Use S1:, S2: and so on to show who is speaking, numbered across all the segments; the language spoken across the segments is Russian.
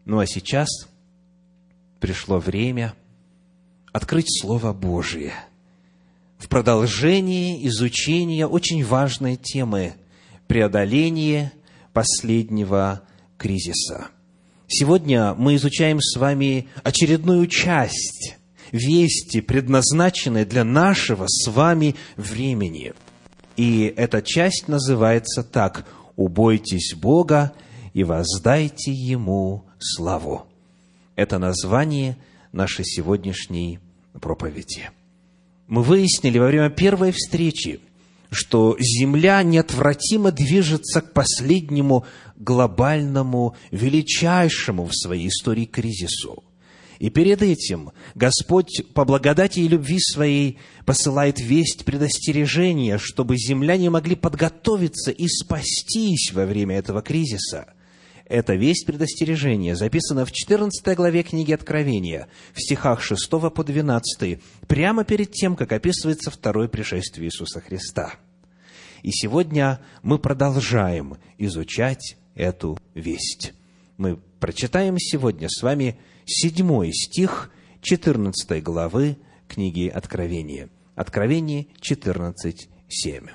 S1: Ну а сейчас пришло время открыть Слово Божие в продолжении изучения очень важной темы – преодоление последнего кризиса. Сегодня мы изучаем с вами очередную часть вести, предназначенной для нашего с вами времени. И эта часть называется так: «Убойтесь Бога и воздайте Ему славу». Это название нашей сегодняшней проповеди. Мы выяснили во время первой встречи, что Земля неотвратимо движется к последнему глобальному, величайшему в своей истории кризису. И перед этим Господь по благодати и любви Своей посылает весть предостережения, чтобы земляне могли подготовиться и спастись во время этого кризиса. Эта весть предостережения записана в 14 главе книги Откровения, в стихах 6 по 12, прямо перед тем, как описывается второе пришествие Иисуса Христа. И сегодня мы продолжаем изучать эту весть. Мы прочитаем сегодня с вами 7 стих 14 главы книги Откровения. Откровение 14:7.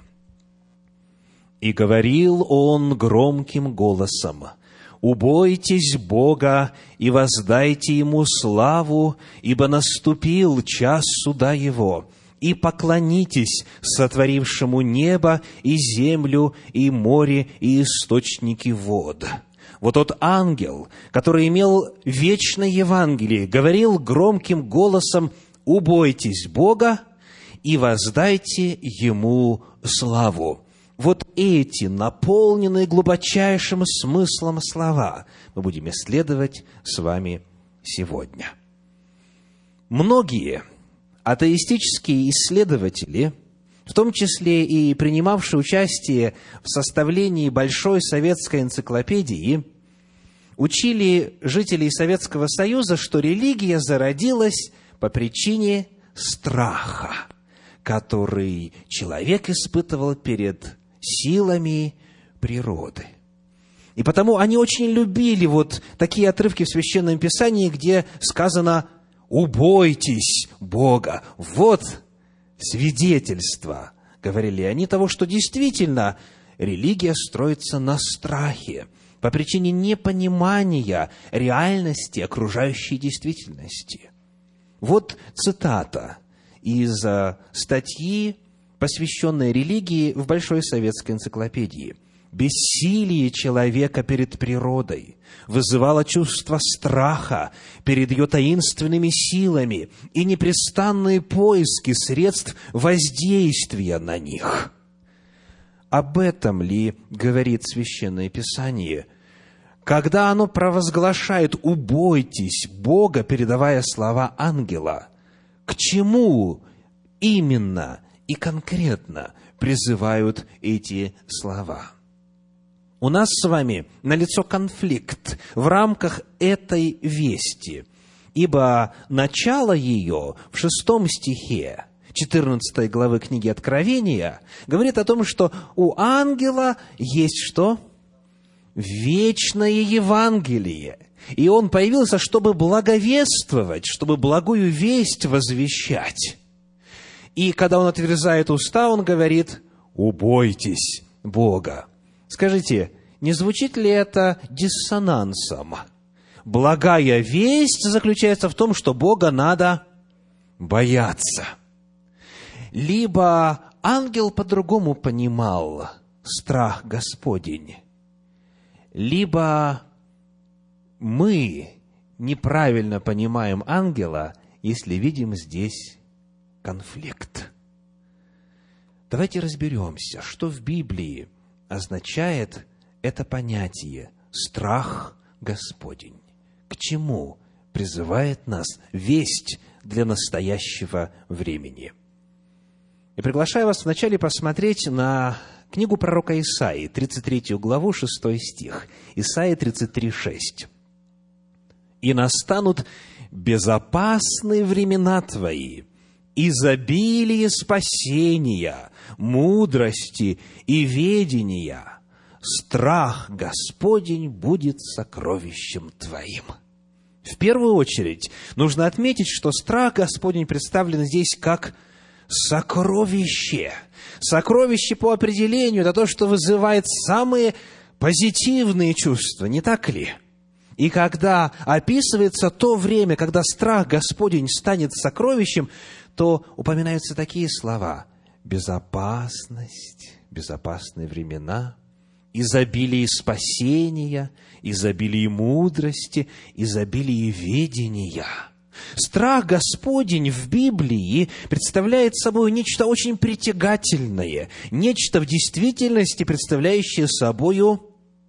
S1: «И говорил он громким голосом: убойтесь Бога и воздайте Ему славу, ибо наступил час суда Его, и поклонитесь сотворившему небо и землю, и море, и источники вод». Вот тот ангел, который имел вечное Евангелие, говорил громким голосом: «Убойтесь Бога и воздайте Ему славу». Вот эти, наполненные глубочайшим смыслом слова, мы будем исследовать с вами сегодня. Многие атеистические исследователи, в том числе и принимавшие участие в составлении Большой советской энциклопедии, учили жителей Советского Союза, что религия зародилась по причине страха, который человек испытывал перед силами природы. И потому они очень любили вот такие отрывки в Священном Писании, где сказано: «Убойтесь Бога». Вот свидетельство, говорили они, того, что действительно религия строится на страхе по причине непонимания реальности окружающей действительности. Вот цитата из статьи, посвященной религии в Большой советской энциклопедии. «Бессилие человека перед природой вызывало чувство страха перед ее таинственными силами и непрестанные поиски средств воздействия на них». Об этом ли говорит Священное Писание, когда оно провозглашает «убойтесь Бога», передавая слова ангела? К чему именно и конкретно призывают эти слова? У нас с вами налицо конфликт в рамках этой вести, ибо начало ее в 6 стихе 14 главы книги Откровения говорит о том, что у ангела есть что? Вечное Евангелие. И он появился, чтобы благовествовать, чтобы благую весть возвещать. И когда он отверзает уста, он говорит: «Убойтесь Бога». Скажите, не звучит ли это диссонансом? Благая весть заключается в том, что Бога надо бояться. Либо ангел по-другому понимал страх Господень, либо мы неправильно понимаем ангела, если видим здесь конфликт. Давайте разберемся, что в Библии означает это понятие «страх Господень». К чему призывает нас весть для настоящего времени? И приглашаю вас вначале посмотреть на книгу пророка Исаии, 33 главу, 6 стих. Исаия 33:6. «И настанут безопасные времена твои, изобилие спасения, мудрости и ведения, страх Господень будет сокровищем твоим». В первую очередь нужно отметить, что страх Господень представлен здесь как сокровище. Сокровище по определению – это то, что вызывает самые позитивные чувства, не так ли? И когда описывается то время, когда страх Господень станет сокровищем, то упоминаются такие слова: безопасность, безопасные времена, изобилие спасения, изобилие мудрости, изобилие ведения. Страх Господень в Библии представляет собой нечто очень притягательное, нечто в действительности представляющее собою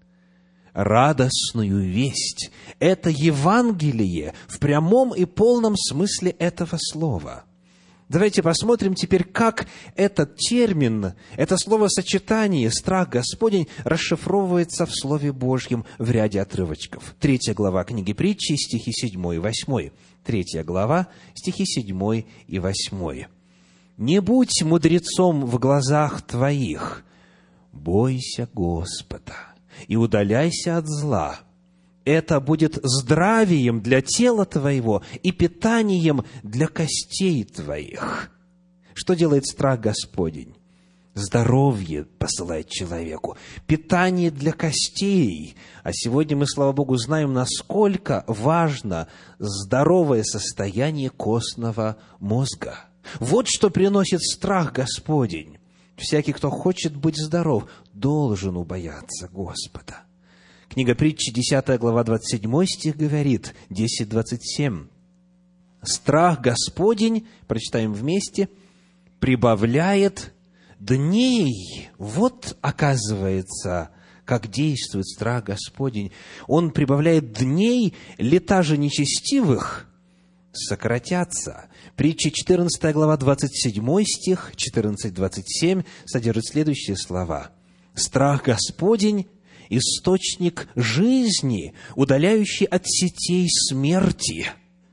S1: радостную весть. Это Евангелие в прямом и полном смысле этого слова. Давайте посмотрим теперь, как этот термин, это словосочетание «страх Господень» расшифровывается в Слове Божьем в ряде отрывочков. 3 глава книги Притчи, стихи 7 и 8. 3 глава, стихи 7 и 8. «Не будь мудрецом в глазах твоих, бойся Господа и удаляйся от зла. Это будет здравием для тела твоего и питанием для костей твоих». Что делает страх Господень? Здоровье посылает человеку, питание для костей. А сегодня мы, слава Богу, знаем, насколько важно здоровое состояние костного мозга. Вот что приносит страх Господень. Всякий, кто хочет быть здоров, должен убояться Господа. Книга Притчи, 10 глава, 27 стих говорит, 10:27. «Страх Господень», прочитаем вместе, «прибавляет дней». Вот, оказывается, как действует страх Господень. Он прибавляет дней, лета же нечестивых сократятся. Притча 14 глава, 27 стих, 14-27 содержит следующие слова. «Страх Господень – источник жизни, удаляющий от сетей смерти».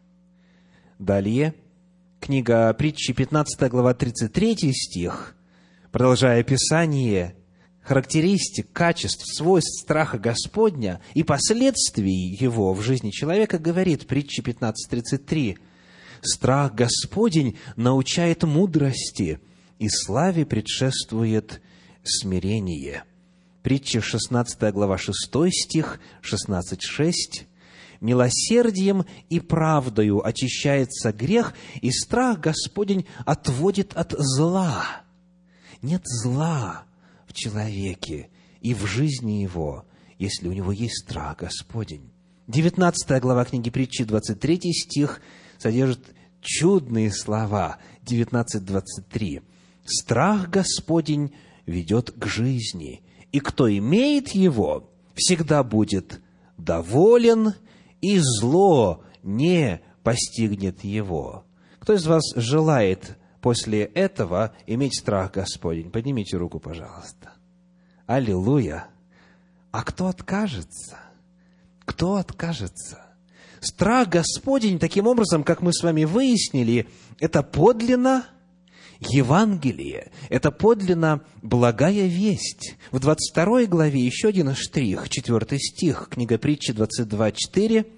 S1: Далее, книга Притчи, 15 глава, 33 стих, продолжая описание характеристик, качеств, свойств страха Господня и последствий его в жизни человека, говорит Притча 15:33: «Страх Господень научает мудрости, и славе предшествует смирение». Притча 16 глава, 6 стих, 16:6. «Милосердием и правдою очищается грех, и страх Господень отводит от зла». Нет зла в человеке и в жизни его, если у него есть страх Господень. 19 глава книги Притчи, 23 стих, содержит чудные слова. 19:23. «Страх Господень ведет к жизни, и кто имеет его, всегда будет доволен, и зло не постигнет его». Кто из вас желает после этого иметь страх Господень? Поднимите руку, пожалуйста. Аллилуйя! А кто откажется? Кто откажется? Страх Господень, таким образом, как мы с вами выяснили, это подлинно Евангелие, это подлинно благая весть. В 22 главе еще один штрих, 4 стих, книга Притчи 22:4.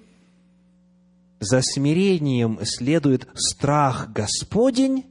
S1: «За смирением следует страх Господень,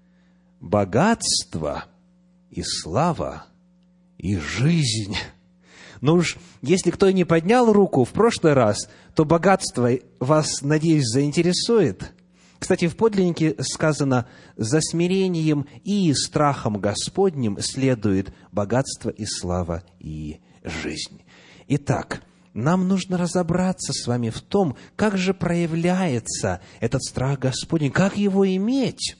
S1: богатство и слава и жизнь». Ну уж, если кто и не поднял руку в прошлый раз, то богатство вас, надеюсь, заинтересует. Кстати, в подлиннике сказано: «За смирением и страхом Господним следует богатство и слава и жизнь». Итак, нам нужно разобраться с вами в том, как же проявляется этот страх Господень, как его иметь,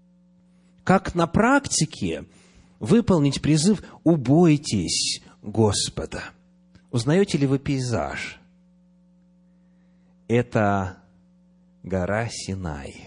S1: как на практике выполнить призыв «убойтесь Господа». Узнаете ли вы пейзаж? Это гора Синай.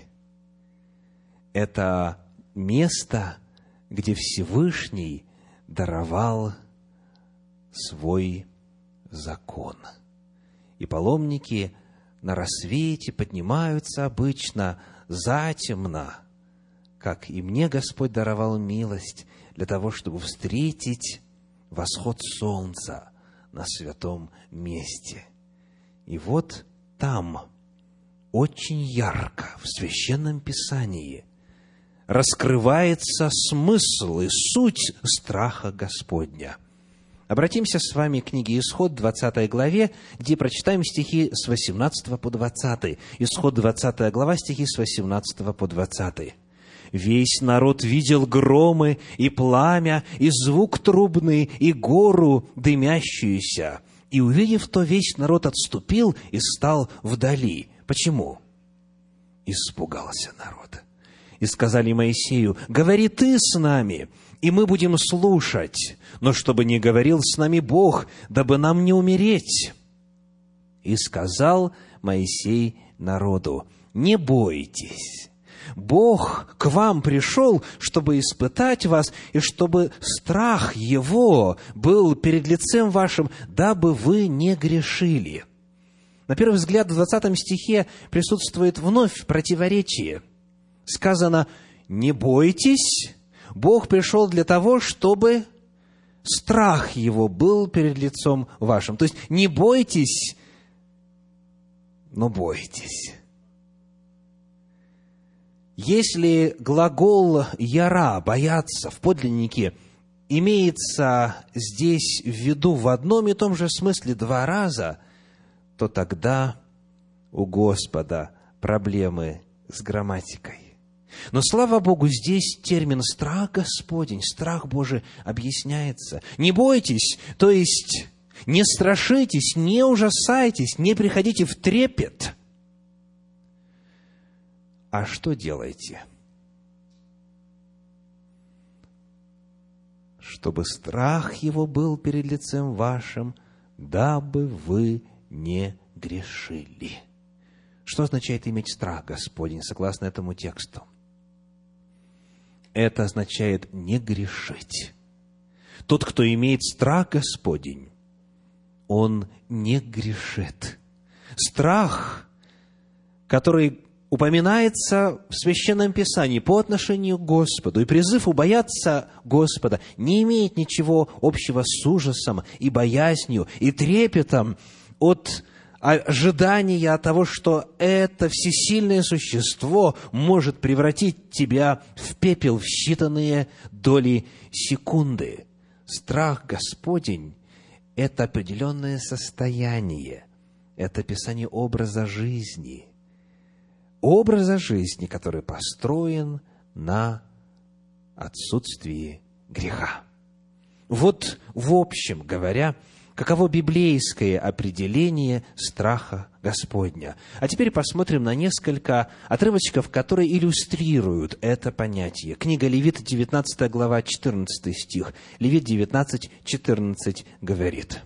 S1: Это место, где Всевышний даровал свой закон. И паломники на рассвете поднимаются обычно затемно, как и мне Господь даровал милость, для того, чтобы встретить восход солнца на святом месте. И вот там очень ярко в Священном Писании раскрывается смысл и суть страха Господня. Обратимся с вами к книге Исход, 20 главе, где прочитаем стихи с 18 по 20. Исход, 20 глава, стихи с 18 по 20. «Весь народ видел громы и пламя, и звук трубный, и гору дымящуюся. И, увидев то, весь народ отступил и стал вдали». Почему? Испугался народ. И сказали Моисею: «Говори ты с нами, и мы будем слушать, но чтобы не говорил с нами Бог, дабы нам не умереть». И сказал Моисей народу: «Не бойтесь, Бог к вам пришел, чтобы испытать вас, и чтобы страх Его был перед лицем вашим, дабы вы не грешили». На первый взгляд, в 20 стихе присутствует вновь противоречие. Сказано: «Не бойтесь, Бог пришел для того, чтобы страх Его был перед лицом вашим». То есть, не бойтесь, но бойтесь. Если глагол «яра», «бояться» в подлиннике имеется здесь в виду в одном и том же смысле два раза, то тогда у Господа проблемы с грамматикой. Но, слава Богу, здесь термин «страх Господень», «страх Божий» объясняется. Не бойтесь, то есть не страшитесь, не ужасайтесь, не приходите в трепет. А что делаете? Чтобы страх Его был перед лицем вашим, дабы вы не грешили. Что означает иметь страх Господень, согласно этому тексту? Это означает не грешить. Тот, кто имеет страх Господень, он не грешит. Страх, который упоминается в Священном Писании по отношению к Господу, и призыв убояться Господа, не имеет ничего общего с ужасом и боязнью, и трепетом от ожидания того, что это всесильное существо может превратить тебя в пепел в считанные доли секунды. Страх Господень – это определенное состояние, это описание образа жизни, который построен на отсутствии греха. Вот, в общем говоря, каково библейское определение страха Господня. А теперь посмотрим на несколько отрывочков, которые иллюстрируют это понятие. Книга Левит, 19 глава, 14 стих. Левит 19, 14 говорит: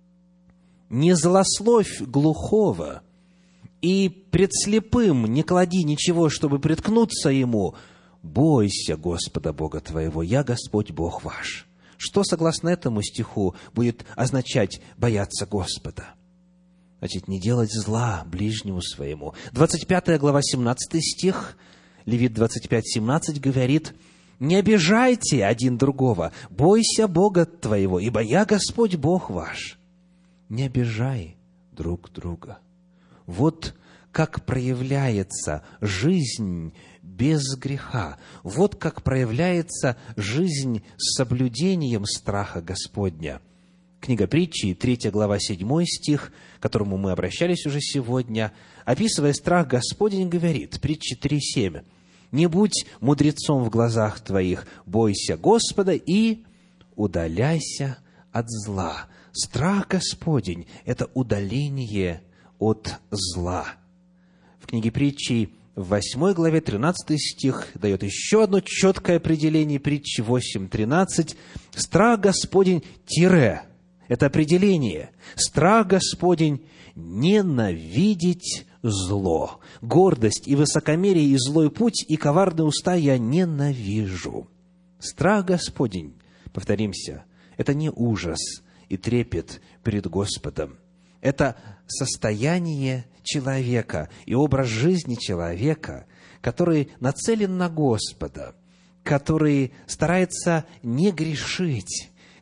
S1: «Не злословь глухого, и пред слепым не клади ничего, чтобы приткнуться ему. Бойся Господа Бога твоего, я Господь Бог ваш». Что, согласно этому стиху, будет означать бояться Господа? Значит, не делать зла ближнему своему. 25 глава, 17 стих, Левит 25, 17 говорит: «Не обижайте один другого, бойся Бога твоего, ибо я Господь Бог ваш». Не обижай друг друга. Вот как проявляется жизнь без греха. Вот как проявляется жизнь с соблюдением страха Господня. Книга Притчи, 3 глава, 7 стих, к которому мы обращались уже сегодня, описывая страх Господень, говорит, Притчи 3:7: «Не будь мудрецом в глазах твоих, бойся Господа и удаляйся от зла». Страх Господень – это удаление от зла. В книге Притчи, в 8 главе, 13 стих, дает еще одно четкое определение, Притчи 8:13. Страх Господень – это определение. Страх Господень – ненавидеть зло. Гордость и высокомерие, и злой путь, и коварные уста я ненавижу. Страх Господень, повторимся, это не ужас и трепет перед Господом. Это состояние человека и образ жизни человека, который нацелен на Господа, который старается не грешить,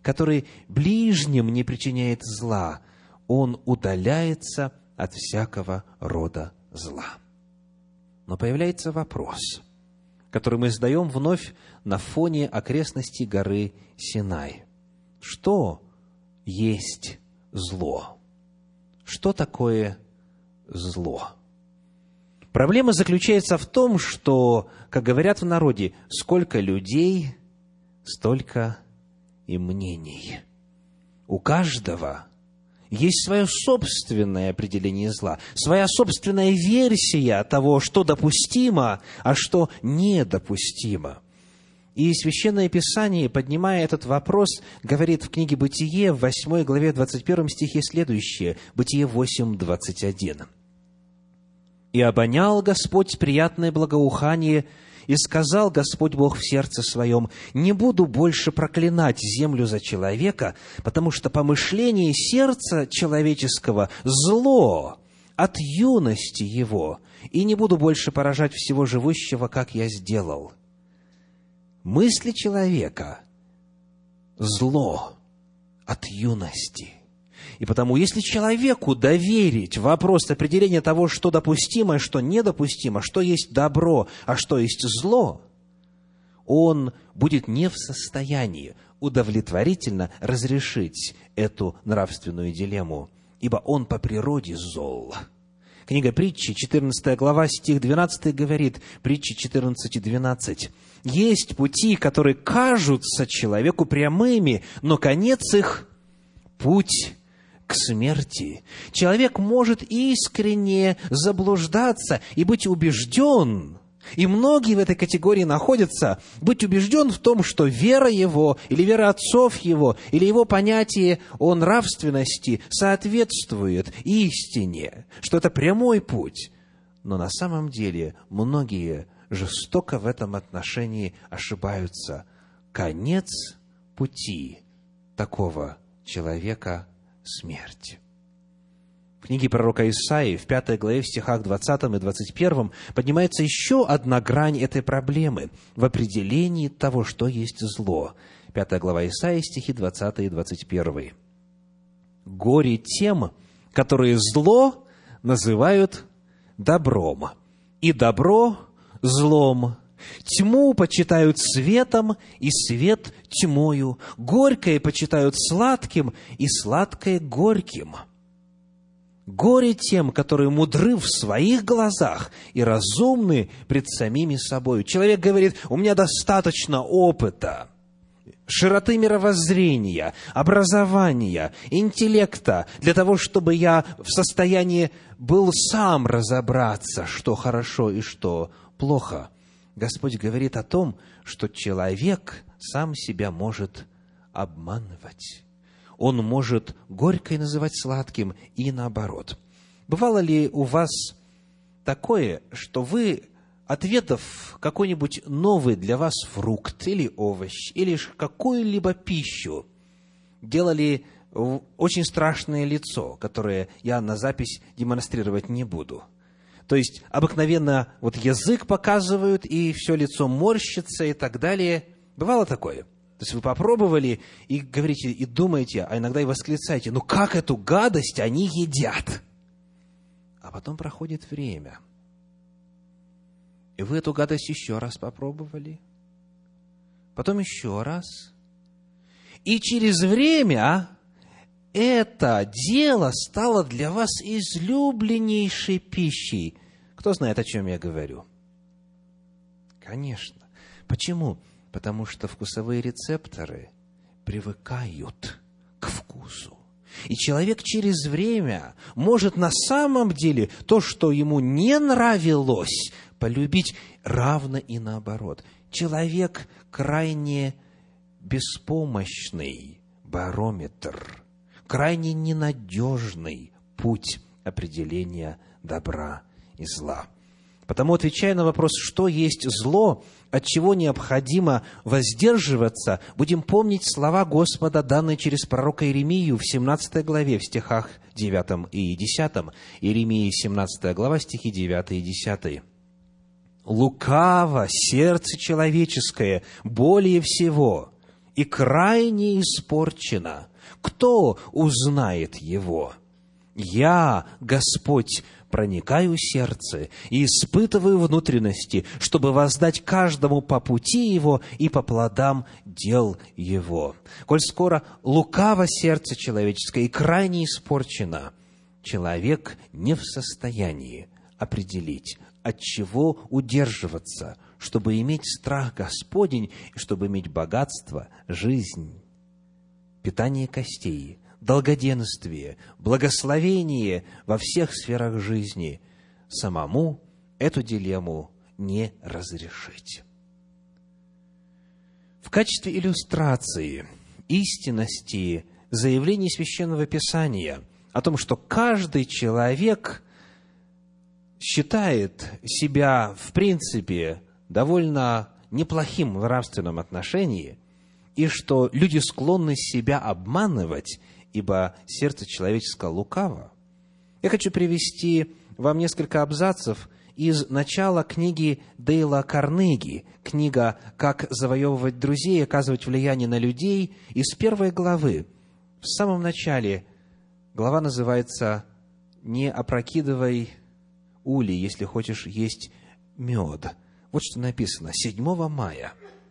S1: который ближним не причиняет зла, он удаляется от всякого рода зла. Но появляется вопрос, который мы задаем вновь на фоне окрестностей горы Синай. Что есть зло? Что такое зло? Проблема заключается в том, что, как говорят в народе, сколько людей, столько и мнений. У каждого есть свое собственное определение зла, своя собственная версия того, что допустимо, а что недопустимо. И Священное Писание, поднимая этот вопрос, говорит в книге «Бытие» в 8 главе 21 стихе следующее, Бытие 8:21. «И обонял Господь приятное благоухание, и сказал Господь Бог в сердце своем: не буду больше проклинать землю за человека, потому что помышление сердца человеческого зло от юности его, и не буду больше поражать всего живущего, как я сделал». Мысли человека – зло от юности. И потому, если человеку доверить вопрос определения того, что допустимо, что недопустимо, что есть добро, а что есть зло, он будет не в состоянии удовлетворительно разрешить эту нравственную дилемму, ибо он по природе зол. Книга Притчи, 14 глава, стих 12 говорит, Притчи 14:12. «Есть пути, которые кажутся человеку прямыми, но конец их – путь к смерти». Человек может искренне заблуждаться и быть убежден, и многие в этой категории находятся, быть убежден в том, что вера его, или вера отцов его, или его понятие о нравственности соответствует истине, что это прямой путь. Но на самом деле многие жестоко в этом отношении ошибаются. Конец пути такого человека – смерть. В книге пророка Исаии, в 5 главе, в стихах 20 и 21, поднимается еще одна грань этой проблемы в определении того, что есть зло. 5 глава Исаии, стихи 20 и 21. «Горе тем, которые зло называют добром, и добро злом. Тьму почитают светом, и свет тьмою. Горькое почитают сладким, и сладкое горьким. Горе тем, которые мудры в своих глазах и разумны пред самими собой». Человек говорит: у меня достаточно опыта, широты мировоззрения, образования, интеллекта, для того, чтобы я в состоянии был сам разобраться, что хорошо и что плохо. Господь говорит о том, что человек сам себя может обманывать. Он может горькое называть сладким и наоборот. Бывало ли у вас такое, что вы, отведав какой-нибудь новый для вас фрукт или овощ, или какую-либо пищу, делали очень страшное лицо, которое я на запись демонстрировать не буду? То есть, обыкновенно вот язык показывают, и все лицо морщится и так далее. Бывало такое? То есть, вы попробовали и говорите, и думаете, а иногда и восклицаете: ну как эту гадость они едят? А потом проходит время, и вы эту гадость еще раз попробовали, потом еще раз. И через время это дело стало для вас излюбленнейшей пищей. Кто знает, о чем я говорю? Конечно. Почему? Потому что вкусовые рецепторы привыкают к вкусу. И человек через время может на самом деле то, что ему не нравилось, полюбить, равно и наоборот. Человек крайне беспомощный барометр, крайне ненадежный путь определения добра и зла. Потому, отвечая на вопрос, что есть зло, от чего необходимо воздерживаться, будем помнить слова Господа, данные через пророка Иеремию в 17 главе, в стихах 9 и 10. Иеремии, 17 глава, стихи 9 и 10. «Лукаво сердце человеческое более всего, и крайне испорчено. Кто узнает его? Я, Господь, проникаю в сердце и испытываю внутренности, чтобы воздать каждому по пути его и по плодам дел его. Коль скоро лукаво сердце человеческое и крайне испорчено, человек не в состоянии определить, от чего удерживаться, чтобы иметь страх Господень и чтобы иметь богатство, жизнь, питание костей, долгоденствие, благословение во всех сферах жизни. Самому эту дилемму не разрешить. В качестве иллюстрации истинности заявлений Священного Писания о том, что каждый человек считает себя, в принципе, довольно неплохим в нравственном отношении, и что люди склонны себя обманывать, ибо сердце человеческое лукаво, я хочу привести вам несколько абзацев из начала книги Дейла Карнеги, книга «Как завоевывать друзей и оказывать влияние на людей», из 1 главы. В самом начале глава называется «Не опрокидывай улей, если хочешь есть мед». Вот что написано. 7 мая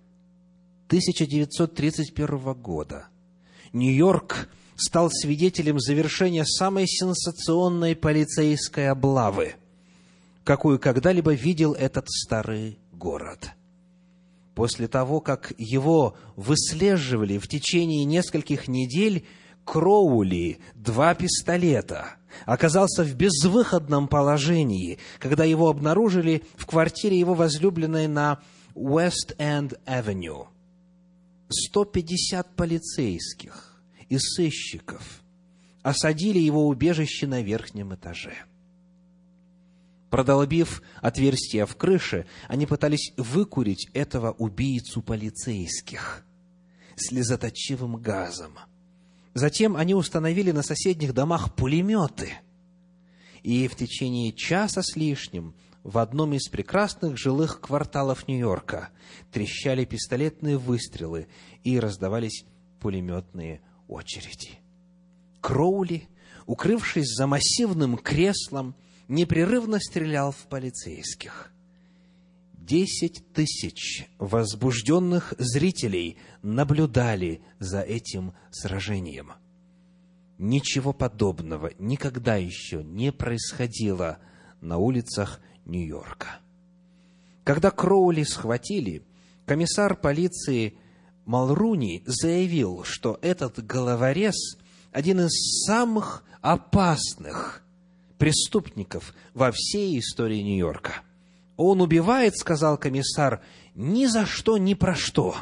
S1: 1931 года Нью-Йорк стал свидетелем завершения самой сенсационной полицейской облавы, какую когда-либо видел этот старый город. После того, как его выслеживали в течение нескольких недель, Кроули, 2 пистолета, оказался в безвыходном положении, когда его обнаружили в квартире его возлюбленной на Уэст-Энд-Авеню. 150 полицейских и сыщиков осадили его убежище на верхнем этаже. Продолбив отверстие в крыше, они пытались выкурить этого убийцу полицейских слезоточивым газом. Затем они установили на соседних домах пулеметы, и в течение часа с лишним в одном из прекрасных жилых кварталов Нью-Йорка трещали пистолетные выстрелы и раздавались пулеметные очереди. Кроули, укрывшись за массивным креслом, непрерывно стрелял в полицейских. 10 тысяч возбужденных зрителей наблюдали за этим сражением. Ничего подобного никогда еще не происходило на улицах Нью-Йорка. Когда Кроули схватили, комиссар полиции Малруни заявил, что этот головорез – один из самых опасных преступников во всей истории Нью-Йорка. Он убивает, сказал комиссар, ни за что, ни про что.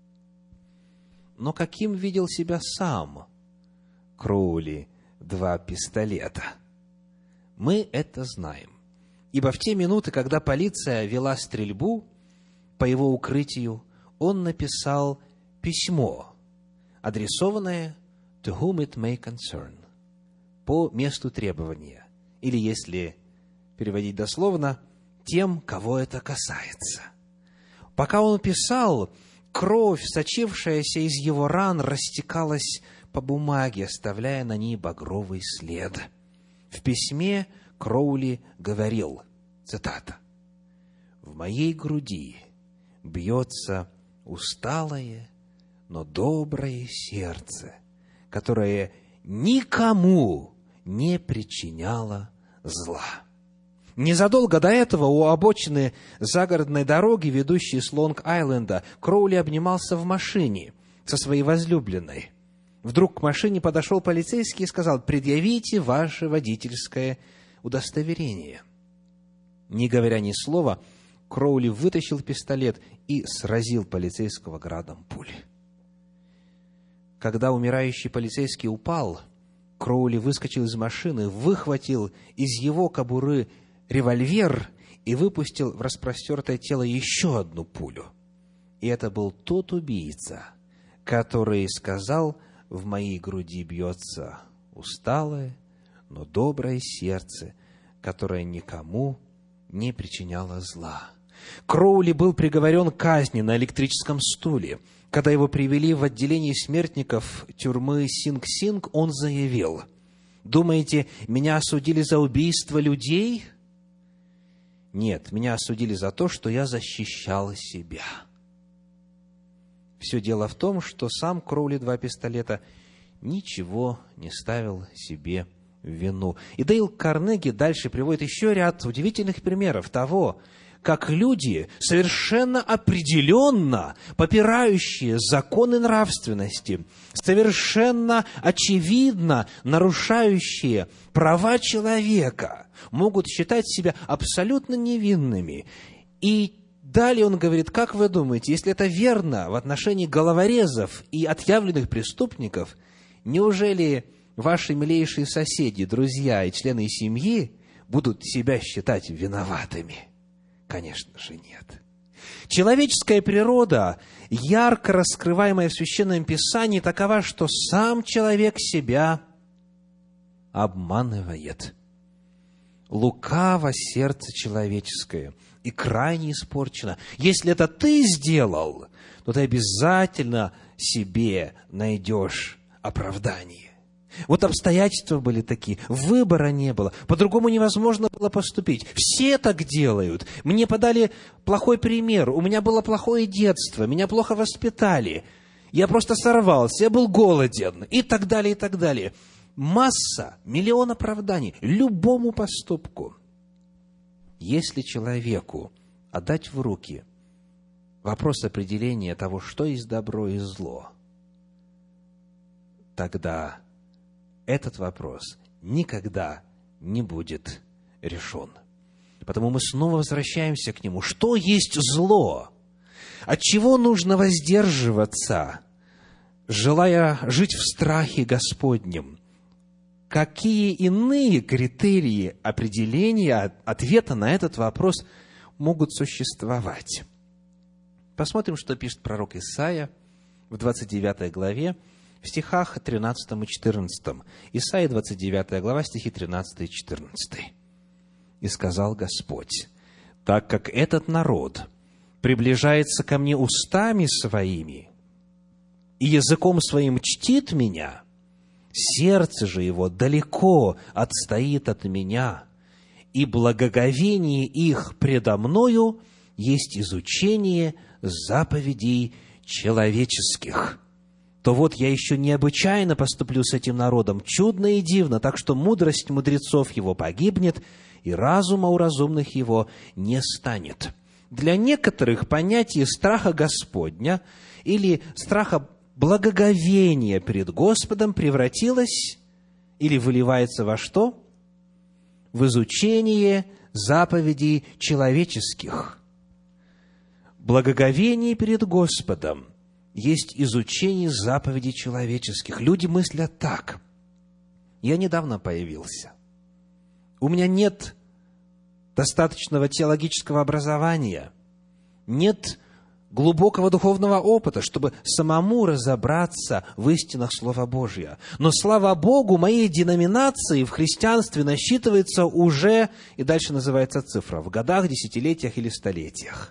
S1: Но каким видел себя сам Кроули, 2 пистолета? Мы это знаем. Ибо в те минуты, когда полиция вела стрельбу по его укрытию, он написал письмо, адресованное «to whom it may concern», по месту требования, или, если переводить дословно, тем, кого это касается. Пока он писал, кровь, сочившаяся из его ран, растекалась по бумаге, оставляя на ней багровый след. В письме Кроули говорил, цитата, «В моей груди бьется усталое, но доброе сердце, которое никому не причиняло зла». Незадолго до этого у обочины загородной дороги, ведущей с Лонг-Айленда, Кроули обнимался в машине со своей возлюбленной. Вдруг к машине подошел полицейский и сказал: «Предъявите ваше водительское удостоверение». Не говоря ни слова, Кроули вытащил пистолет и сразил полицейского градом пуль. Когда умирающий полицейский упал, Кроули выскочил из машины, выхватил из его кобуры револьвер и выпустил в распростертое тело еще одну пулю. И это был тот убийца, который сказал: «В моей груди бьется усталое, но доброе сердце, которое никому не причиняло зла». Кроули был приговорен к казни на электрическом стуле. Когда его привели в отделение смертников тюрьмы Синг-Синг, он заявил: «Думаете, меня осудили за убийство людей? Нет, меня осудили за то, что я защищал себя». Все дело в том, что сам Кроули «Два пистолета» ничего не ставил себе в вину. И Дейл Карнеги дальше приводит еще ряд удивительных примеров того, как люди, совершенно определенно попирающие законы нравственности, совершенно очевидно нарушающие права человека, могут считать себя абсолютно невинными. И далее он говорит: как вы думаете, если это верно в отношении головорезов и отъявленных преступников, неужели ваши милейшие соседи, друзья и члены семьи будут себя считать виноватыми? Конечно же, нет. Человеческая природа, ярко раскрываемая в Священном Писании, такова, что сам человек себя обманывает. Лукаво сердце человеческое и крайне испорчено. Если это ты сделал, то ты обязательно себе найдешь оправдание. Вот обстоятельства были такие, выбора не было, по-другому невозможно было поступить. Все так делают. Мне подали плохой пример, у меня было плохое детство, меня плохо воспитали, я просто сорвался, я был голоден, и так далее, и так далее. Масса, миллион оправданий любому поступку. Если человеку отдать в руки вопрос определения того, что есть добро и зло, тогда этот вопрос никогда не будет решен. Потому мы снова возвращаемся к нему. Что есть зло? От чего нужно воздерживаться, желая жить в страхе Господнем? Какие иные критерии определения, ответа на этот вопрос могут существовать? Посмотрим, что пишет пророк Исаия в 29 главе, в стихах 13 и 14. Исаия, 29 глава, стихи 13 и 14. «И сказал Господь: так как этот народ приближается ко мне устами своими и языком своим чтит меня, сердце же его далеко отстоит от меня, и благоговение их предо мною есть изучение заповедей человеческих, то вот я еще необычайно поступлю с этим народом, чудно и дивно, так что мудрость мудрецов его погибнет, и разума у разумных его не станет». Для некоторых понятие страха Господня или страха благоговения перед Господом превратилось или выливается во что? В изучение заповедей человеческих. Благоговение перед Господом есть изучение заповедей человеческих. Люди мыслят так: я недавно появился, у меня нет достаточного теологического образования, нет глубокого духовного опыта, чтобы самому разобраться в истинах Слова Божия. Но, слава Богу, моей деноминации в христианстве насчитывается уже, и дальше называется цифра, в годах, десятилетиях или столетиях.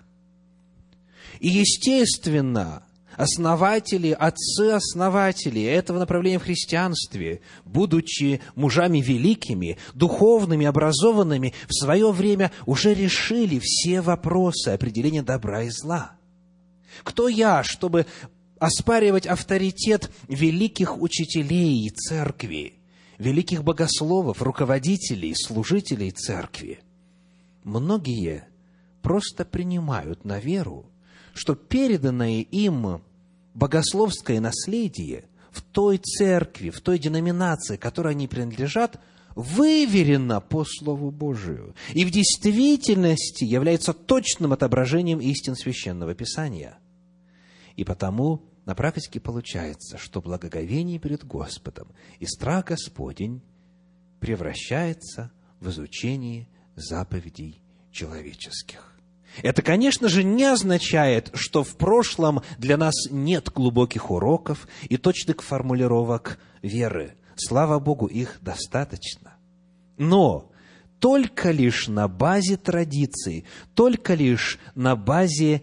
S1: И, естественно, основатели, отцы-основатели этого направления в христианстве, будучи мужами великими, духовными, образованными, в свое время уже решили все вопросы определения добра и зла. Кто я, чтобы оспаривать авторитет великих учителей церкви, великих богословов, руководителей, служителей церкви? Многие просто принимают на веру, что переданное им богословское наследие в той церкви, в той деноминации, которой они принадлежат, выверено по Слову Божию и в действительности является точным отображением истин Священного Писания. И потому на практике получается, что благоговение перед Господом и страх Господень превращается в изучение заповедей человеческих. Это, конечно же, не означает, что в прошлом для нас нет глубоких уроков и точных формулировок веры. Слава Богу, их достаточно. Но только лишь на базе традиций, только лишь на базе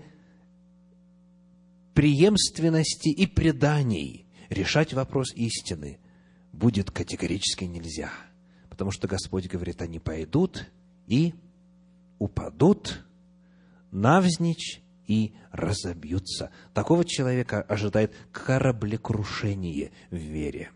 S1: преемственности и преданий решать вопрос истины будет категорически нельзя. Потому что Господь говорит, они пойдут и упадут навзничь и разобьются. Такого человека ожидает кораблекрушение в вере.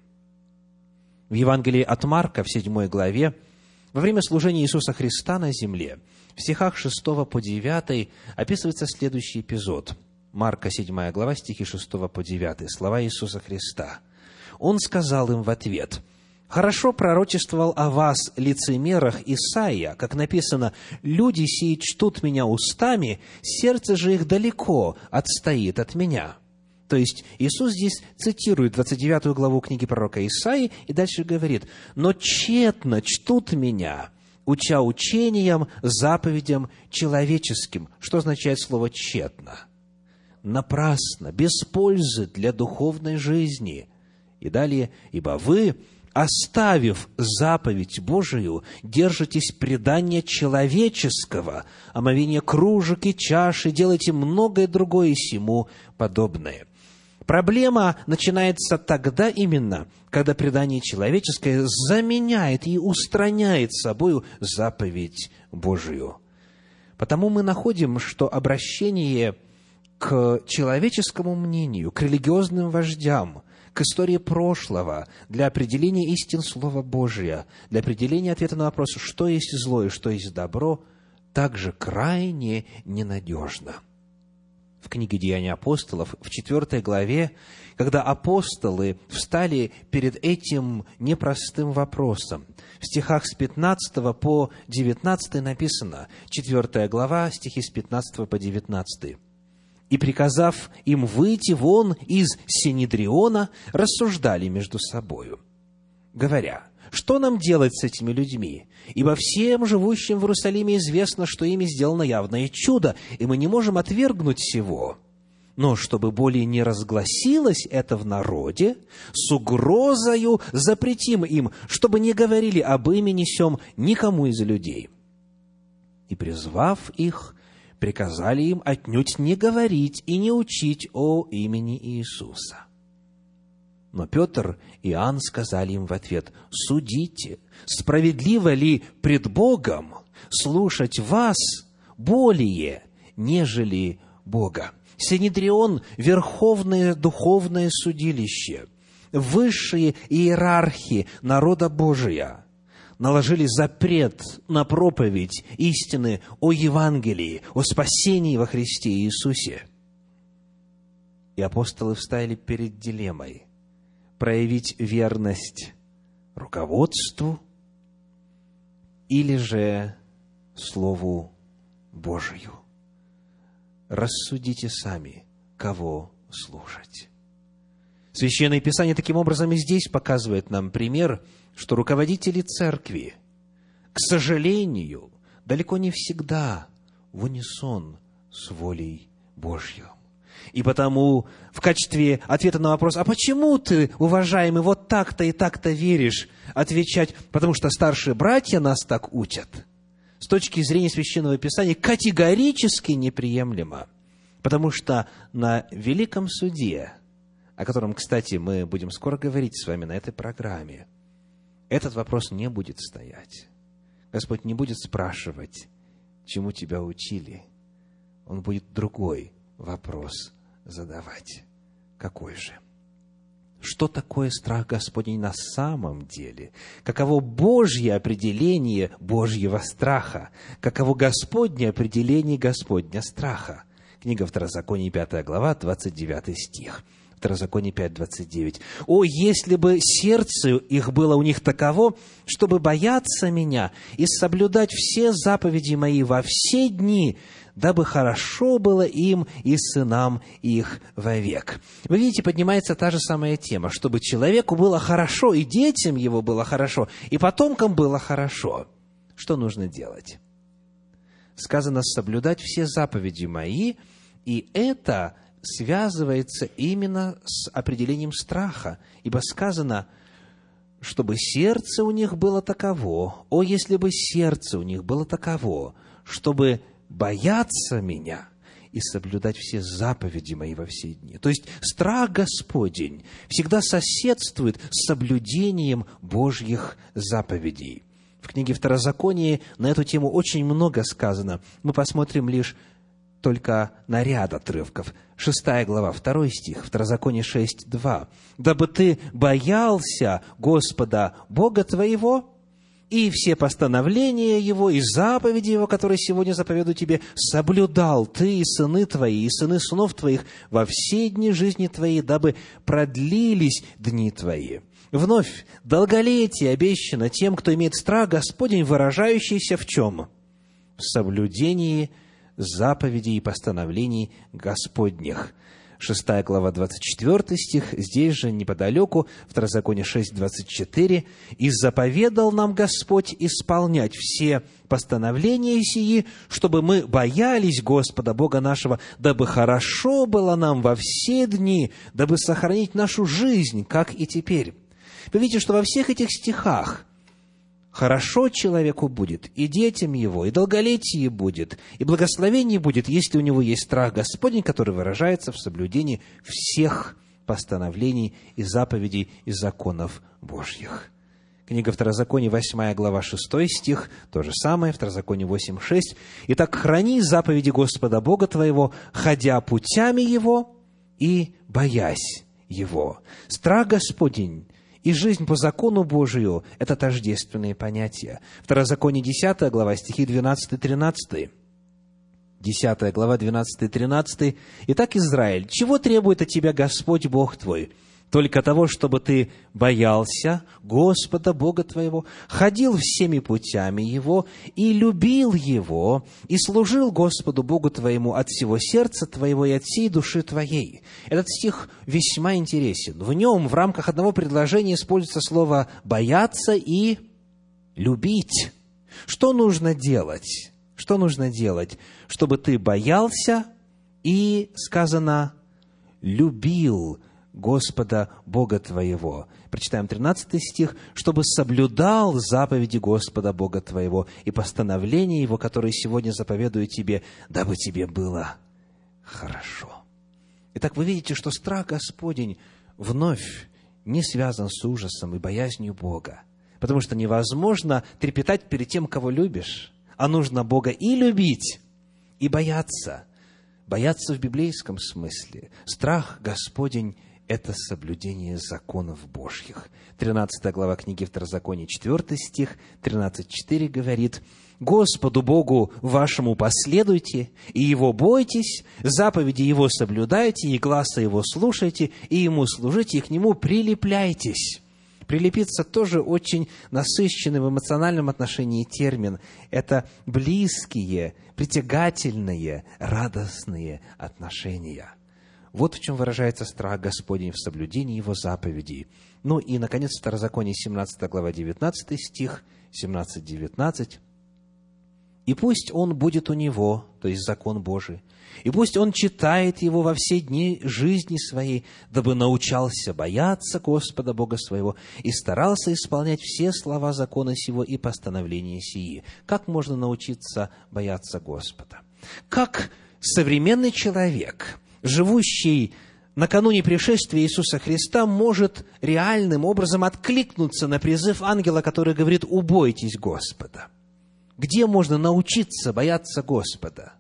S1: В Евангелии от Марка, в 7 главе, во время служения Иисуса Христа на земле, в стихах 6 по 9 описывается следующий эпизод. Марка, 7 глава, стихи 6 по 9, слова Иисуса Христа. Он сказал им в ответ: «Хорошо пророчествовал о вас, лицемерах, Исаия, как написано: люди сии чтут меня устами, сердце же их далеко отстоит от меня». То есть Иисус здесь цитирует 29 главу книги пророка Исаии и дальше говорит: «Но тщетно чтут меня, уча учениям, заповедям человеческим». Что означает слово «тщетно»? Напрасно, без пользы для духовной жизни. И далее: «Ибо вы, оставив заповедь Божию, держитесь предания человеческого, омовения кружек и чаши, делайте многое другое сему подобное». Проблема начинается тогда именно, когда предание человеческое заменяет и устраняет собою заповедь Божию. Потому мы находим, что обращение к человеческому мнению, к религиозным вождям, к истории прошлого, для определения истин Слова Божия, для определения ответа на вопрос, что есть зло и что есть добро, также крайне ненадежно. В книге «Деяния апостолов», в 4 главе, когда апостолы встали перед этим непростым вопросом, в стихах с 15 по 19 написано, 4 глава, стихи с 15 по 19. «И, приказав им выйти вон из Синедриона, рассуждали между собою, говоря: что нам делать с этими людьми? Ибо всем живущим в Иерусалиме известно, что ими сделано явное чудо, и мы не можем отвергнуть сего. Но чтобы более не разгласилось это в народе, с угрозою запретим им, чтобы не говорили об имени сем никому из людей. И, призвав их, приказали им отнюдь не говорить и не учить о имени Иисуса. Но Петр и Иоанн сказали им в ответ: судите, справедливо ли пред Богом слушать вас более, нежели Бога». Синедрион – верховное духовное судилище, высшие иерархи народа Божия наложили запрет на проповедь истины о Евангелии, о спасении во Христе Иисусе. И апостолы встали перед дилеммой: проявить верность руководству или же Слову Божию. Рассудите сами, кого слушать. Священное Писание таким образом и здесь показывает нам пример, что руководители церкви, к сожалению, далеко не всегда в унисон с волей Божьей. И потому в качестве ответа на вопрос: а почему ты, уважаемый, вот так-то и так-то веришь, отвечать: потому что старшие братья нас так учат, с точки зрения Священного Писания категорически неприемлемо. Потому что на Великом Суде, о котором, кстати, мы будем скоро говорить с вами на этой программе, этот вопрос не будет стоять. Господь не будет спрашивать, чему тебя учили. Он будет другой вопрос задавать. Какой же? Что такое страх Господень на самом деле? Каково Божье определение Божьего страха? Каково Господне определение Господня страха? Книга Второзакония, 5 глава, 29 стих. Второзаконие 5:29. «О, если бы сердце их было у них таково, чтобы бояться меня и соблюдать все заповеди мои во все дни, дабы хорошо было им и сынам их вовек». Вы видите, поднимается та же самая тема, чтобы человеку было хорошо, и детям его было хорошо, и потомкам было хорошо. Что нужно делать? Сказано: соблюдать все заповеди мои, и это связывается именно с определением страха, ибо сказано: чтобы сердце у них было таково, о, если бы сердце у них было таково, чтобы бояться Меня и соблюдать все заповеди Мои во все дни». То есть, страх Господень всегда соседствует с соблюдением Божьих заповедей. В книге Второзаконие на эту тему очень много сказано. Мы посмотрим лишь только на ряд отрывков. 6 глава, 2 стих, Второзаконие 6:2. «Дабы ты боялся Господа Бога твоего, и все постановления Его, и заповеди Его, которые сегодня заповедую тебе, соблюдал ты и сыны твои, и сыны сынов твоих во все дни жизни твоей, дабы продлились дни твои». Вновь, долголетие обещано тем, кто имеет страх Господень, выражающийся в чем? В соблюдении заповедей и постановлений Господних. 6 глава, 24 стих, здесь же, неподалеку, Второзаконие 6:24. «И заповедал нам Господь исполнять все постановления сии, чтобы мы боялись Господа Бога нашего, дабы хорошо было нам во все дни, дабы сохранить нашу жизнь, как и теперь». Вы видите, что во всех этих стихах хорошо человеку будет, и детям его, и долголетие будет, и благословение будет, если у него есть страх Господень, который выражается в соблюдении всех постановлений и заповедей и законов Божьих. Книга Второзакония, 8 глава, 6 стих, то же самое, Второзаконие 8:6. «Итак, храни заповеди Господа Бога твоего, ходя путями Его и боясь Его». Страх Господень и жизнь по закону Божию – это тождественные понятия. Второзаконие, 10 глава, стихи 12-13. 10 глава, 12-13. «Итак, Израиль, чего требует от тебя Господь Бог твой? Только того, чтобы ты боялся Господа Бога твоего, ходил всеми путями Его и любил Его, и служил Господу Богу твоему от всего сердца твоего и от всей души твоей». Этот стих весьма интересен. В нем в рамках одного предложения используется слово «бояться» и «любить». Что нужно делать? Что нужно делать, чтобы ты боялся и, сказано, любил Господа Бога твоего? Прочитаем 13 стих. «Чтобы соблюдал заповеди Господа Бога твоего и постановления Его, которые сегодня заповедую тебе, дабы тебе было хорошо». Итак, вы видите, что страх Господень вновь не связан с ужасом и боязнью Бога, потому что невозможно трепетать перед тем, кого любишь, а нужно Бога и любить, и бояться. Бояться в библейском смысле. Страх Господень – это соблюдение законов Божьих. 13 глава книги Второзакония, 4 стих, 13:4 говорит: «Господу Богу вашему последуйте, и Его бойтесь, заповеди Его соблюдайте, и гласа Его слушайте, и Ему служите, и к Нему прилепляйтесь». Прилепиться тоже очень насыщенный в эмоциональном отношении термин. Это близкие, притягательные, радостные отношения. Вот в чем выражается страх Господень в соблюдении Его заповедей. Ну и, наконец, Второзаконие, 17 глава, 19 стих, 17-19. «И пусть он будет у него, то есть закон Божий, и пусть он читает его во все дни жизни своей, дабы научался бояться Господа Бога своего и старался исполнять все слова закона сего и постановления сии». Как можно научиться бояться Господа? Как современный человек, живущий накануне пришествия Иисуса Христа, может реальным образом откликнуться на призыв ангела, который говорит: «Убойтесь Господа»? Где можно научиться бояться Господа?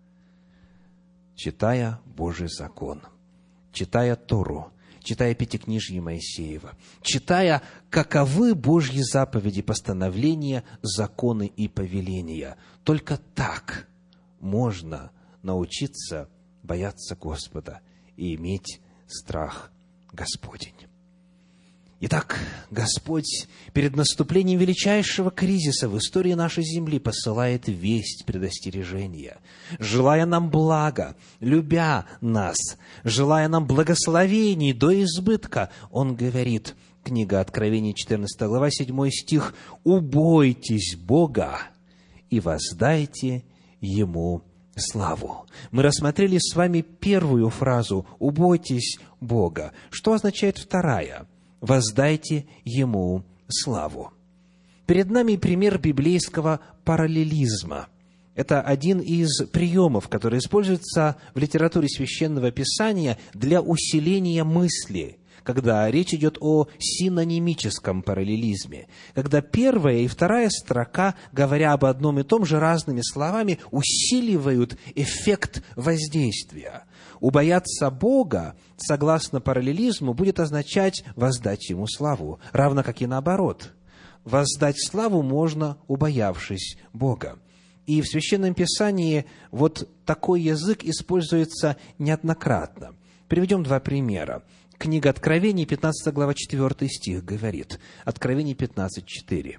S1: Читая Божий закон, читая Тору, читая Пятикнижие Моисеева, читая, каковы Божьи заповеди, постановления, законы и повеления. Только так можно научиться бояться Господа и иметь страх Господень. Итак, Господь перед наступлением величайшего кризиса в истории нашей земли посылает весть предостережения, желая нам блага, любя нас, желая нам благословений до избытка. Он говорит, книга Откровения, 14 глава, 7 стих: «Убойтесь Бога и воздайте Ему славу». Мы рассмотрели с вами первую фразу «убойтесь Бога». Что означает вторая? «Воздайте Ему славу. Перед нами пример библейского параллелизма. Это один из приемов, который используется в литературе Священного Писания для усиления мысли, когда речь идет о синонимическом параллелизме, когда первая и вторая строка, говоря об одном и том же разными словами, усиливают эффект воздействия. Убояться Бога, согласно параллелизму, будет означать воздать Ему славу, равно как и наоборот. Воздать славу можно, убоявшись Бога. И в Священном Писании вот такой язык используется неоднократно. Приведем два примера. Книга Откровений, 15 глава, 4 стих говорит. Откровение 15:4.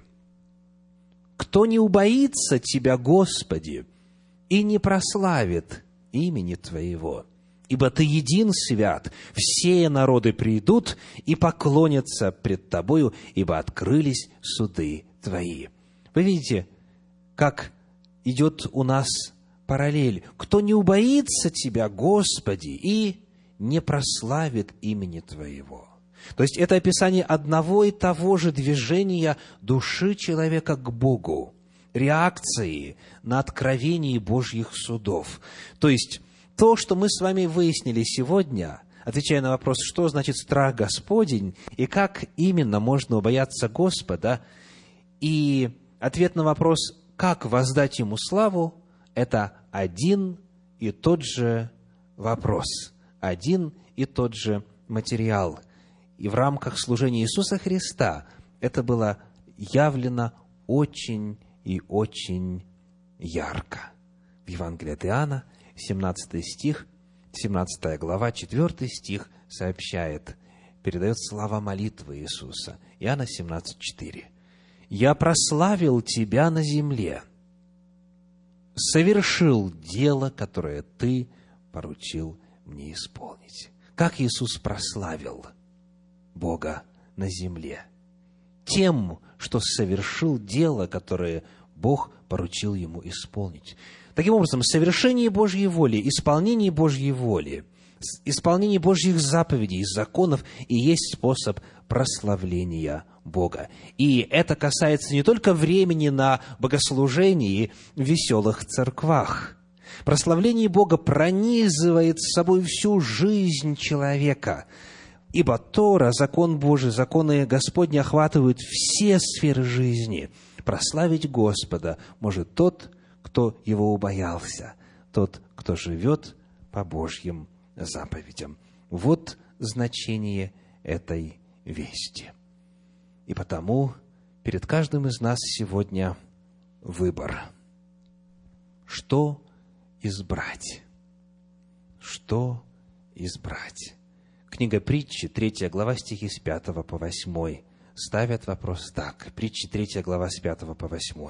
S1: «Кто не убоится Тебя, Господи, и не прославит имени Твоего, ибо Ты един свят, все народы придут и поклонятся пред Тобою, ибо открылись суды Твои». Вы видите, как идет у нас параллель. «Кто не убоится Тебя, Господи, и не прославит имени Твоего». То есть это описание одного и того же движения души человека к Богу, реакции на откровение Божьих судов. То есть то, что мы с вами выяснили сегодня, отвечая на вопрос, что значит страх Господень и как именно можно убояться Господа, и ответ на вопрос, как воздать Ему славу, это один и тот же вопрос, один и тот же материал. И в рамках служения Иисуса Христа это было явлено очень и очень ярко. В Евангелии от Иоанна, 17 стих, 17 глава, 4 стих сообщает, передает слова молитвы Иисуса. Иоанна 17:4. «Я прославил Тебя на земле, совершил дело, которое Ты поручил мне исполнить». Как Иисус прославил Бога на земле? Тем, что совершил дело, которое Бог поручил Ему исполнить. Таким образом, совершение Божьей воли, исполнение Божьей воли, исполнение Божьих заповедей, законов и есть способ прославления Бога. И это касается не только времени на богослужении в веселых церквах. Прославление Бога пронизывает с собой всю жизнь человека. Ибо Тора, закон Божий, законы Господни охватывают все сферы жизни. Прославить Господа может тот, кто Его убоялся, тот, кто живет по Божьим заповедям. Вот значение этой вести. И потому перед каждым из нас сегодня выбор. Что избрать? Что избрать? Книга Притчи, 3 глава, стихи с 5 по 8, ставят вопрос так. Притчи, 3 глава, с 5 по 8.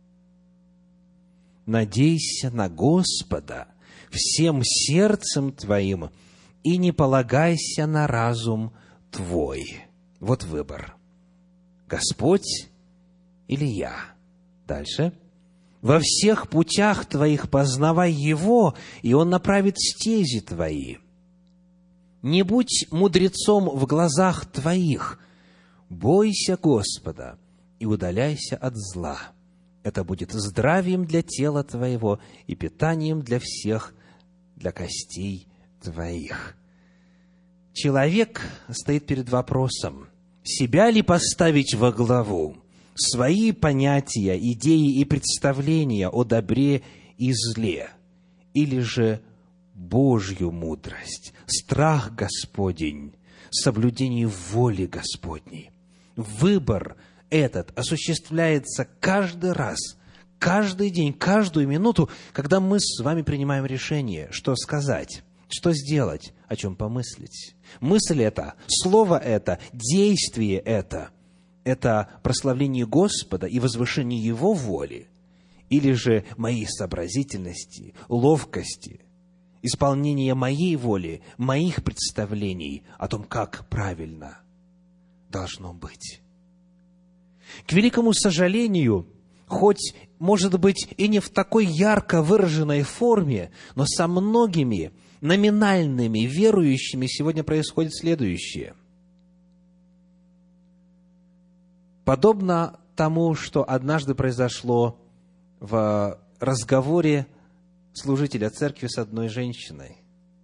S1: «Надейся на Господа всем сердцем твоим, и не полагайся на разум твой». Вот выбор. Господь или я? Дальше. «Во всех путях твоих познавай Его, и Он направит стези твои. Не будь мудрецом в глазах твоих, бойся Господа и удаляйся от зла. Это будет здравием для тела твоего и питанием для всех, для костей твоих». Человек стоит перед вопросом, себя ли поставить во главу, свои понятия, идеи и представления о добре и зле, или же Божью мудрость, страх Господень, соблюдение воли Господней. Выбор этот осуществляется каждый раз, каждый день, каждую минуту, когда мы с вами принимаем решение, что сказать, что сделать, о чем помыслить. Мысль это, слово это, действие это прославление Господа и возвышение Его воли, или же моей сообразительности, ловкости, исполнение моей воли, моих представлений о том, как правильно должно быть. К великому сожалению, хоть, может быть, и не в такой ярко выраженной форме, но со многими номинальными верующими сегодня происходит следующее. Подобно тому, что однажды произошло в разговоре служителя церкви с одной женщиной.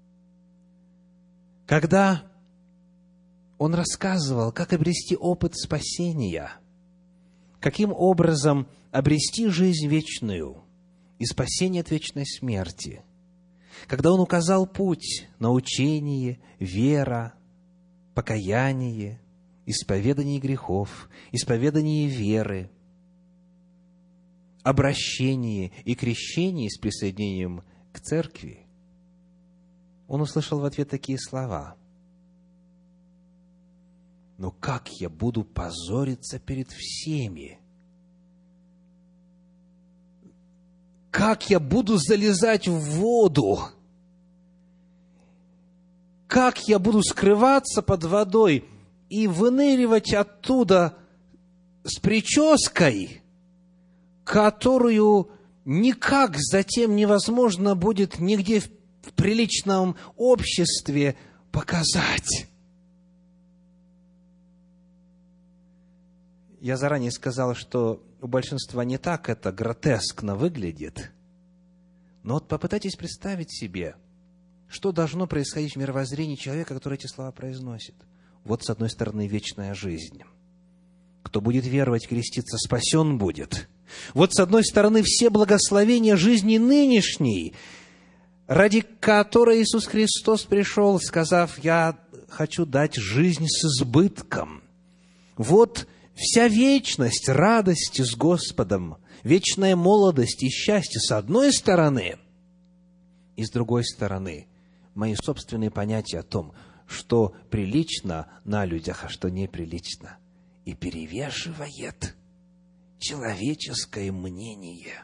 S1: Когда он рассказывал, как обрести опыт спасения, каким образом обрести жизнь вечную и спасение от вечной смерти, когда он указал путь: научение, вера, покаяние, исповедание грехов, исповедание веры, обращение и крещение с присоединением к церкви, он услышал в ответ такие слова: «Но как я буду позориться перед всеми? Как я буду залезать в воду? Как я буду скрываться под водой и выныривать оттуда с прической, которую никак затем невозможно будет нигде в приличном обществе показать?» Я заранее сказал, что у большинства не так это гротескно выглядит. Но вот попытайтесь представить себе, что должно происходить в мировоззрении человека, который эти слова произносит. Вот, с одной стороны, вечная жизнь. Кто будет веровать, креститься, спасен будет. Вот, с одной стороны, все благословения жизни нынешней, ради которой Иисус Христос пришел, сказав: «Я хочу дать жизнь с избытком». Вот вся вечность радости с Господом, вечная молодость и счастье с одной стороны, и с другой стороны мои собственные понятия о том, что прилично на людях, а что неприлично, и перевешивает человеческое мнение.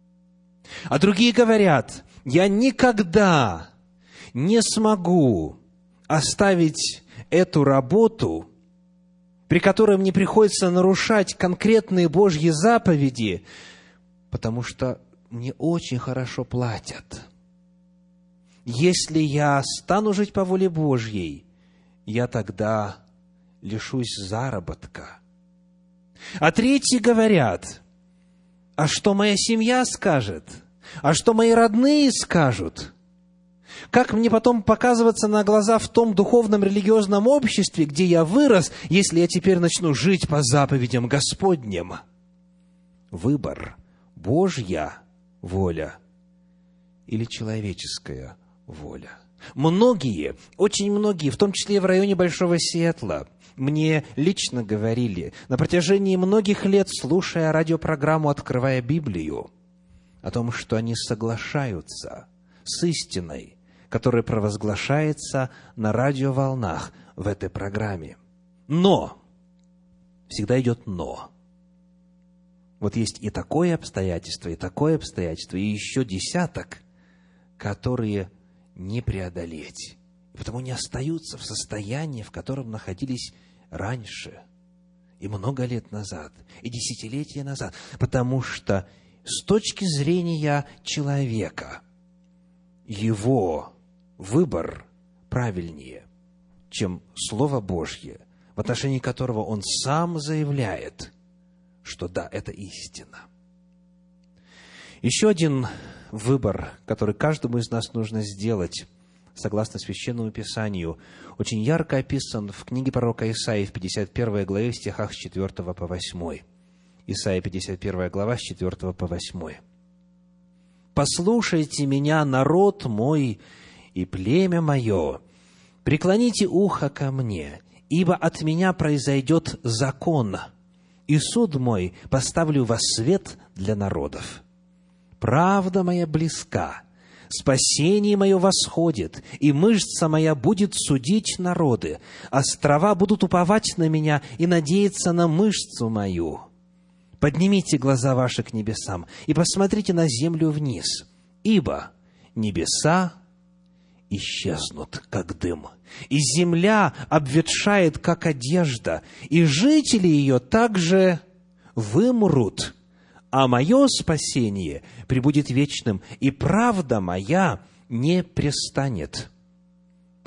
S1: А другие говорят: я никогда не смогу оставить эту работу, при которой мне приходится нарушать конкретные Божьи заповеди, потому что мне очень хорошо платят. Если я стану жить по воле Божьей, я тогда лишусь заработка. А третьи говорят: а что моя семья скажет? А что мои родные скажут? Как мне потом показываться на глаза в том духовном религиозном обществе, где я вырос, если я теперь начну жить по заповедям Господним? Выбор: Божья воля или человеческая воля. Многие, очень многие, в том числе и в районе Большого Сиэтла, мне лично говорили, на протяжении многих лет, слушая радиопрограмму «Открывая Библию», о том, что они соглашаются с истиной, которая провозглашается на радиоволнах в этой программе. Но! Всегда идет «но». Вот есть и такое обстоятельство, и еще десяток, которые не преодолеть. И потому не остаются в состоянии, в котором находились раньше, и много лет назад, и десятилетия назад. Потому что с точки зрения человека, его выбор правильнее, чем Слово Божье, в отношении которого он сам заявляет, что да, это истина. Еще один выбор, который каждому из нас нужно сделать, согласно Священному Писанию, очень ярко описан в книге пророка Исаии в 51 главе, в стихах с 4 по 8. Исаия 51 глава, с 4 по 8. «Послушайте меня, народ мой и племя мое, преклоните ухо ко мне, ибо от меня произойдет закон, и суд мой поставлю во свет для народов. Правда моя близка, спасение мое восходит, и мышца моя будет судить народы. Острова будут уповать на меня и надеяться на мышцу мою. Поднимите глаза ваши к небесам и посмотрите на землю вниз, ибо небеса исчезнут, как дым, и земля обветшает, как одежда, и жители ее также вымрут. А мое спасение пребудет вечным, и правда моя не престанет.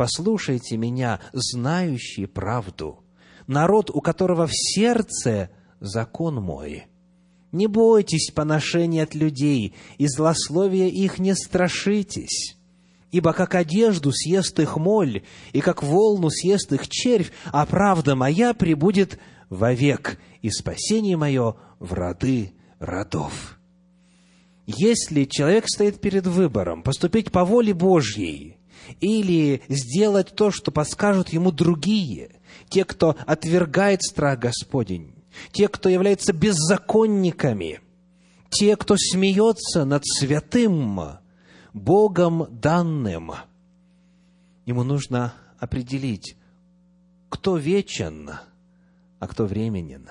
S1: Послушайте меня, знающие правду, народ, у которого в сердце закон мой. Не бойтесь поношений от людей, и злословия их не страшитесь. Ибо как одежду съест их моль, и как волну съест их червь, а правда моя пребудет вовек, и спасение мое в роды родов». Если человек стоит перед выбором поступить по воле Божьей или сделать то, что подскажут ему другие, те, кто отвергает страх Господень, те, кто являются беззаконниками, те, кто смеется над святым, Богом данным, ему нужно определить, кто вечен, а кто временен,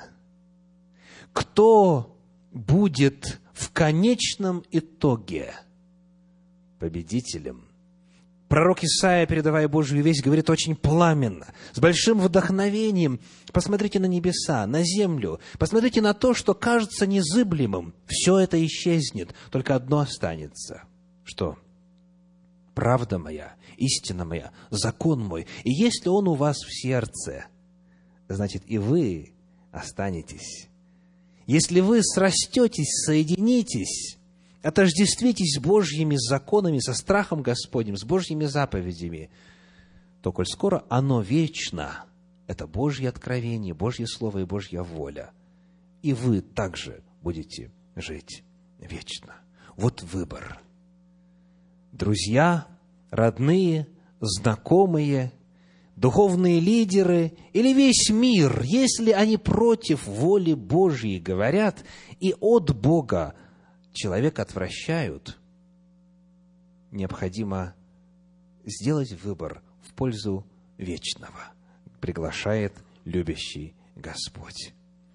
S1: кто будет в конечном итоге победителем. Пророк Исаия, передавая Божью весть, говорит очень пламенно, с большим вдохновением. Посмотрите на небеса, на землю, посмотрите на то, что кажется незыблемым. Все это исчезнет, только одно останется. Что? Правда моя, истина моя, закон мой. И если он у вас в сердце, значит, и вы останетесь. Если вы срастетесь, соединитесь, отождествитесь с Божьими законами, со страхом Господним, с Божьими заповедями, то, коль скоро оно вечно, это Божье откровение, Божье Слово и Божья воля, и вы также будете жить вечно. Вот выбор. Друзья, родные, знакомые, духовные лидеры или весь мир, если они против воли Божьей говорят и от Бога человека отвращают, необходимо сделать выбор в пользу вечного, приглашает любящий Господь.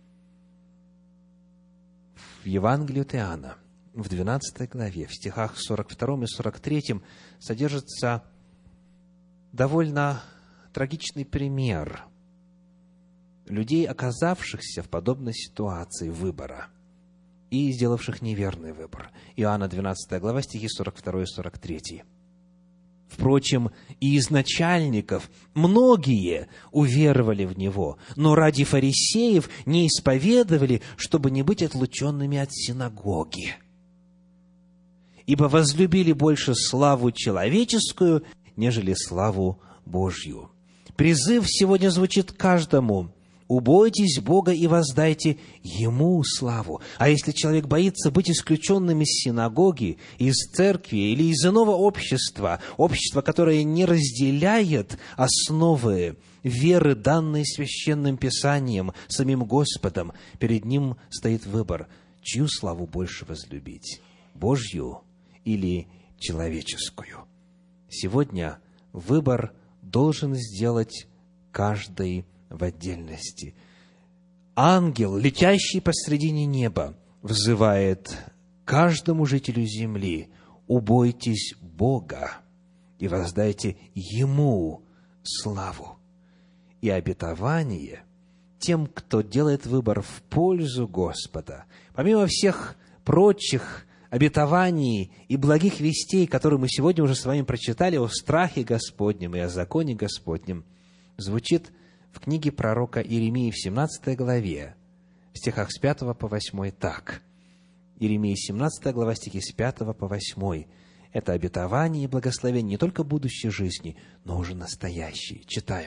S1: В Евангелии от Иоанна, в 12 главе, в стихах 42 и 43 содержится довольно трагичный пример людей, оказавшихся в подобной ситуации выбора и сделавших неверный выбор. Иоанна 12 глава, стихи 42 и 43. Впрочем, и из начальников многие уверовали в Него, но ради фарисеев не исповедовали, чтобы не быть отлученными от синагоги. Ибо возлюбили больше славу человеческую, нежели славу Божью. Призыв сегодня звучит каждому: убойтесь Бога и воздайте Ему славу. А если человек боится быть исключенным из синагоги, из церкви или из иного общества, общества, которое не разделяет основы веры, данные Священным Писанием, самим Господом, перед ним стоит выбор, чью славу больше возлюбить, Божью или человеческую. Сегодня выбор должен сделать каждый в отдельности. Ангел, летящий посредине неба, взывает каждому жителю земли: убойтесь Бога и воздайте Ему славу. И обетование тем, кто делает выбор в пользу Господа, помимо всех прочих обетований и благих вестей, которые мы сегодня уже с вами прочитали о страхе Господнем и о законе Господнем, звучит в книге пророка Иеремии в 17 главе, в стихах с 5 по 8 так. Иеремия 17 глава, стихи с 5 по 8. Это обетование и благословение не только будущей жизни, но уже настоящей. Читаем.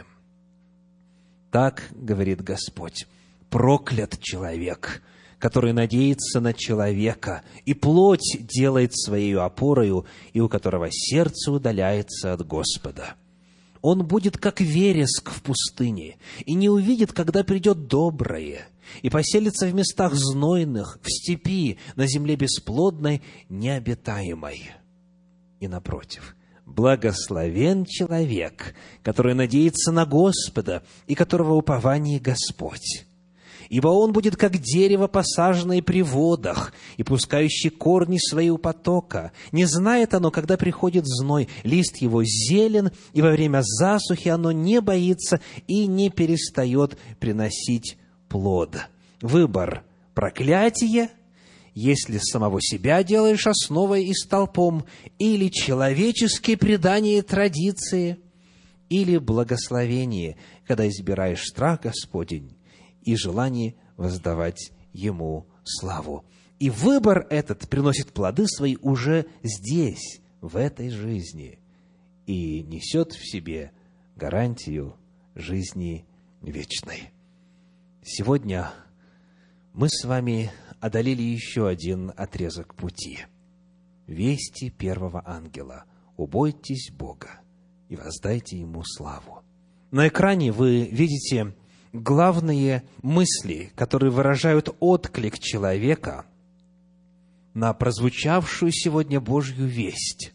S1: «Так говорит Господь: проклят человек, который надеется на человека, и плоть делает своей опорою, и у которого сердце удаляется от Господа. Он будет, как вереск в пустыне, и не увидит, когда придет доброе, и поселится в местах знойных, в степи, на земле бесплодной, необитаемой. И напротив, благословен человек, который надеется на Господа, и которого упование Господь. Ибо он будет, как дерево, посаженное при водах, и пускающее корни свои у потока. Не знает оно, когда приходит зной, лист его зелен, и во время засухи оно не боится и не перестает приносить плод». Выбор: проклятие, если самого себя делаешь основой и столпом, или человеческие предания и традиции, или благословение, когда избираешь страх Господень и желание воздавать Ему славу. И выбор этот приносит плоды свои уже здесь, в этой жизни, и несет в себе гарантию жизни вечной. Сегодня мы с вами одолели еще один отрезок пути. Вести первого ангела. «Убойтесь Бога и воздайте Ему славу». На экране вы видите главные мысли, которые выражают отклик человека на прозвучавшую сегодня Божью весть.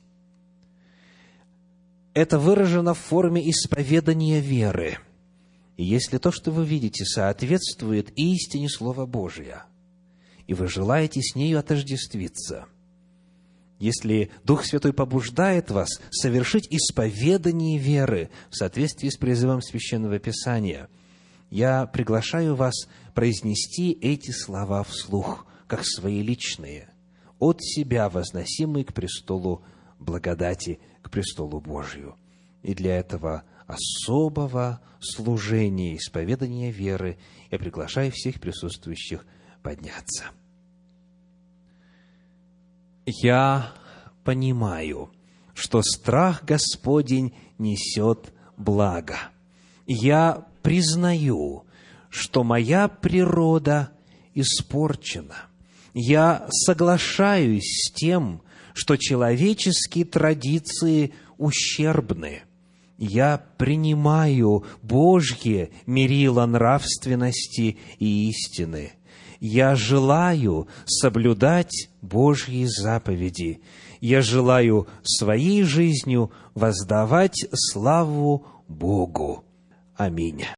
S1: Это выражено в форме исповедания веры. И если то, что вы видите, соответствует истине Слова Божия, и вы желаете с нею отождествиться, если Дух Святой побуждает вас совершить исповедание веры в соответствии с призывом Священного Писания, я приглашаю вас произнести эти слова вслух, как свои личные, от себя возносимые к престолу благодати, к престолу Божию. И для этого особого служения, исповедания веры я приглашаю всех присутствующих подняться. Я понимаю, что страх Господень несет благо. Я признаю, что моя природа испорчена. Я соглашаюсь с тем, что человеческие традиции ущербны. Я принимаю Божье мерило нравственности и истины. Я желаю соблюдать Божьи заповеди. Я желаю своей жизнью воздавать славу Богу. Аминь.